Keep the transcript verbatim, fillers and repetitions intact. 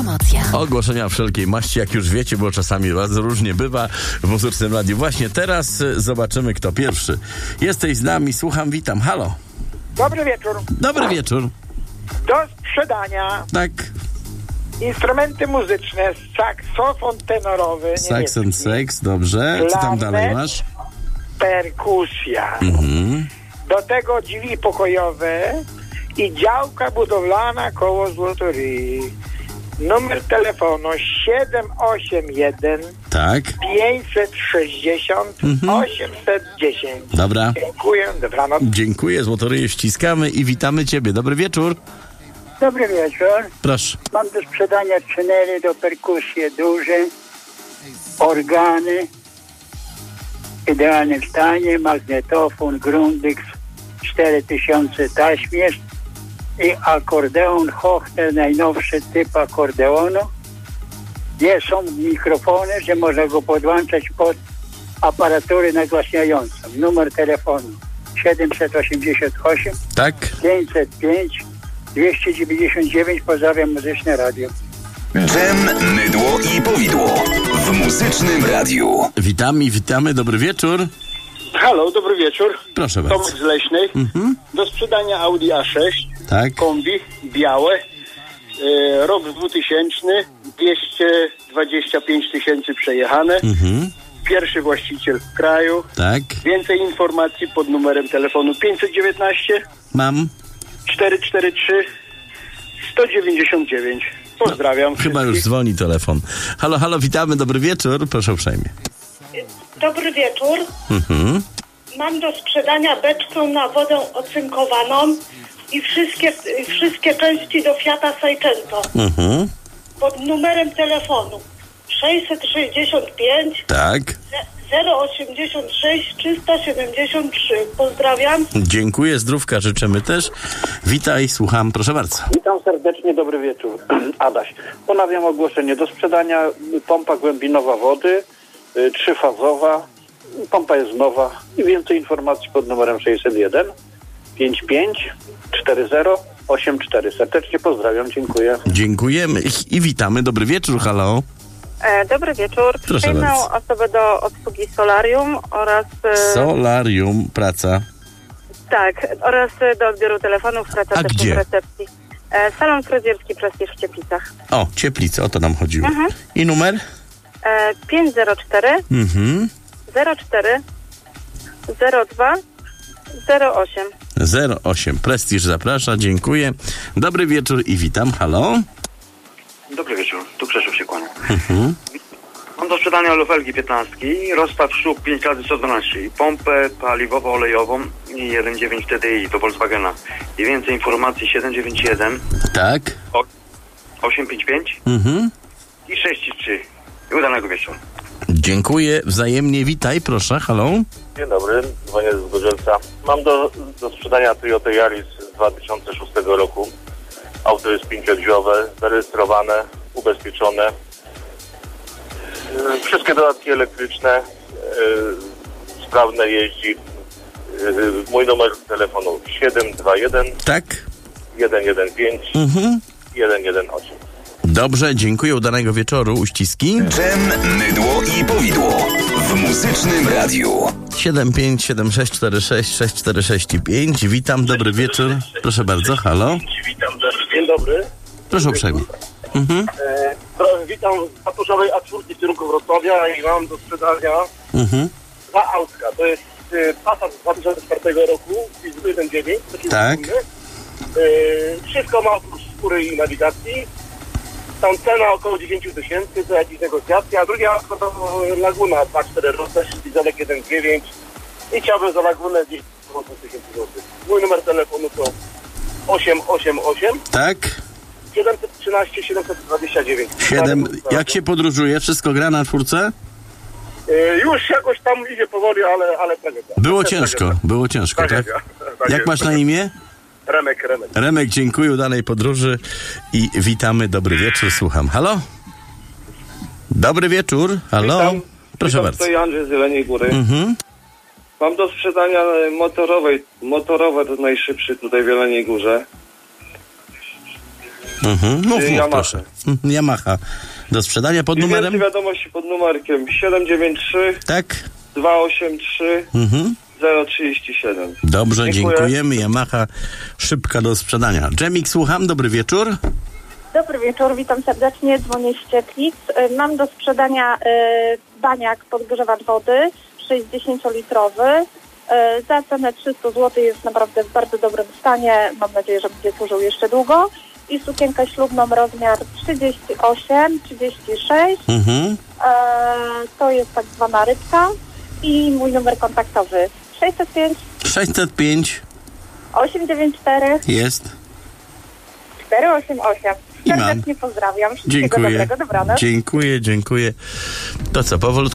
Promocja. Ogłoszenia wszelkiej maści, jak już wiecie, bo czasami bardzo różnie bywa w Muzycznym Radiu. Właśnie teraz zobaczymy, kto pierwszy. Jesteś z nami, słucham, witam. Halo. Dobry wieczór. Dobry wieczór. Do sprzedania Tak. instrumenty muzyczne, saksofon tenorowy, Sax and sex, dobrze. Co tam dalej masz? Perkusja. Mhm. Do tego drzwi pokojowe i działka budowlana koło Złotoryi. Numer telefonu siedem osiem jeden Tak. pięćset sześćdziesiąt Mhm. osiemset dziesięć. Dobra. Dziękuję, dobranoc. Dziękuję, Złotoryję ściskamy i witamy Ciebie. Dobry wieczór. Dobry wieczór. Proszę. Mam do sprzedania trzynery do perkusji duże, organy w idealnym stanie, magnetofon, Grundig, cztery tysiące taśmierz i akordeon Hochner, najnowszy typ akordeonu. Gdzie są mikrofony, że można go podłączać pod aparaturę nagłaśniającą. Numer telefonu siedemset osiemdziesiąt osiem Tak. pięćset pięć dwieście dziewięćdziesiąt dziewięć. Pozdrawiam, Muzyczne Radio. Dżem, mydło i powidło w Muzycznym Radiu. Witamy, witamy. Dobry wieczór. Halo, dobry wieczór. Proszę bardzo. Tomek z Leśnej. Mhm. Do sprzedania Audi A sześć, Tak. kombi, białe, e, rok dwutysięczny, dwieście dwadzieścia pięć tysięcy przejechane, Mhm. pierwszy właściciel w kraju. Tak. Więcej informacji pod numerem telefonu pięćset dziewiętnaście Mam. czterysta czterdzieści trzy sto dziewięćdziesiąt dziewięć. Pozdrawiam. Chyba już dzwoni telefon. Halo, halo, witamy. Dobry wieczór. Proszę uprzejmie. Dobry wieczór. Mhm. Mam do sprzedania beczkę na wodę ocynkowaną i wszystkie, wszystkie części do Fiata Seicento. Mhm. Pod numerem telefonu sześćset sześćdziesiąt pięć Tak. zero osiemdziesiąt sześć trzysta siedemdziesiąt trzy. Pozdrawiam. Dziękuję, zdrówka życzymy też. Witaj, słucham, proszę bardzo. Witam serdecznie, dobry wieczór. Adaś. Ponawiam ogłoszenie. Do sprzedania pompa głębinowa wody, y, trzyfazowa. Pompa jest nowa. I więcej informacji pod numerem sześćset jeden pięćdziesiąt pięć czterdzieści osiemdziesiąt cztery. Serdecznie pozdrawiam, dziękuję. Dziękujemy i, i witamy. Dobry wieczór, halo. E, dobry wieczór. Proszę Przyjmę bardzo. osobę do obsługi solarium oraz... E, Solarium, praca. tak, oraz e, do odbioru telefonów, praca A też gdzie? w recepcji. E, Salon fryzjerski Prestiż w Cieplicach. O, Cieplice, o to nam chodziło. Mhm. I numer? E, pięć zero cztery Mhm. zero cztery zero dwa zero osiem. zero osiem. Prestiż zaprasza, dziękuję. Dobry wieczór i witam, halo. Dobry wieczór, tu Krzeszów się kłania. Mhm. Mam do sprzedania lufelki piętnastki, rozstaw szub pięć razy sto dwanaście i pompę paliwowo-olejową i jeden przecinek dziewięć T D I do Volkswagena. I więcej informacji siedem dziewięć jeden Tak. osiem pięć pięć Mhm. i sześć trzy. I udanego wieczoru. Dziękuję, wzajemnie witaj, proszę, halo. Dzień dobry, dzwonię z Zgorzelca. Mam do, do sprzedania Toyota Yaris z dwa tysiące szóstego roku. Auto jest pięciodrzwiowe, zarejestrowane, ubezpieczone. Yy, Wszystkie dodatki elektryczne, yy, sprawne jeździ. Yy, Mój numer telefonu siedem dwa jeden Tak. jeden jeden pięć Mhm. jeden jeden osiem. Dobrze, dziękuję, udanego wieczoru, uściski. Dżem, mydło i powidło w Muzycznym Radiu. siedem pięć siedem sześć cztery sześć sześć cztery sześć pięć. Witam, dobry wieczór. Proszę bardzo, halo. Dzień dobry. Proszę uprzejmie. Mhm. E, witam z patuszowej A cztery w kierunku Wrocławia i mam do sprzedania Mhm. dwa autka. To jest e, Passat z dwa tysiące czwartego roku, jeden dziewięć. Tak. E, wszystko ma oprócz skóry i nawigacji. Tam cena około dziewięć tysięcy, to jakieś negocjacje, a drugie auto to Laguna dwa cztery R, też dieselek jeden dziewięć i chciałbym za Lagunę gdzieś osiem tysięcy złotych. Mój numer telefonu to osiem osiem osiem Tak. siedemset trzynaście siedemset dwadzieścia dziewięć. Siedem. Jak się podróżuje? Wszystko gra na czwórce? Yy, już jakoś tam idzie powoli, ale, ale tragedia. Było ciężko, było ciężko, tak? Tragedia. Tak Jak jest. masz na imię? Remek, Remek. Remek, dziękuję, udanej podróży i witamy, dobry wieczór, słucham. Halo? Dobry wieczór, halo? Witam. Proszę Witam, bardzo. Tutaj Andrzej z Jeleniej Góry. Mhm. Mam do sprzedania motorowej, motorowe to najszybszy tutaj w Jeleniej Górze. Mhm. Mów, mów, Yamaha. proszę. Mhm. Yamaha. Do sprzedania pod I numerem? więcej wiadomości pod numerkiem siedem dziewięć trzy, Tak. dwa osiem trzy, Mhm. zero trzydzieści siedem. Dobrze, Dziękuję. dziękujemy. Yamaha szybka do sprzedania. Dżemik, słucham. Dobry wieczór. Dobry wieczór, witam serdecznie, dzwonię z Cieplic. Y, Mam do sprzedania y, baniak podgrzewacz wody sześćdziesięciolitrowy. Y, za cenę trzysta złotych jest naprawdę w bardzo dobrym stanie. Mam nadzieję, że będzie służył jeszcze długo. I sukienkę ślubną rozmiar trzydzieści osiem trzydzieści sześć. Mhm. Y, to jest tak zwana rybka. I mój numer kontaktowy sześćset pięć sześćset pięć osiemset dziewięćdziesiąt cztery jest. cztery osiem osiem. I mam. Serdecznie pozdrawiam. Wszystkiego Dziękuję. dobrego, dobranoc. Dziękuję, dziękuję. To co, powolutku